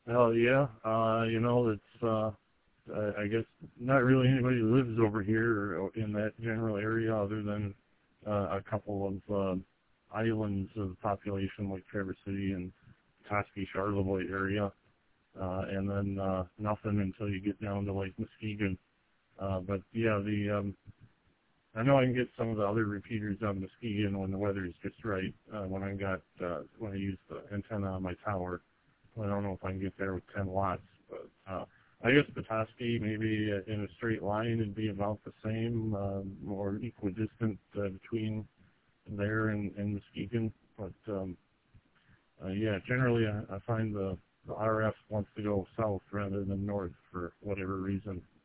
Well, yeah, it's, I guess not really anybody who lives over here or in that general area other than a couple of islands of population like Traverse City and Petoskey, Charlevoix area, and then nothing until you get down to like Muskegon. But yeah, I know I can get some of the other repeaters on Muskegon when the weather is just right. When I use the antenna on my tower. I don't know if I can get there with 10 watts, but I guess Petoskey, maybe in a straight line, it'd be about the same, or equidistant between there and Muskegon. But yeah, generally I find the RF wants to go south rather than north for whatever reason.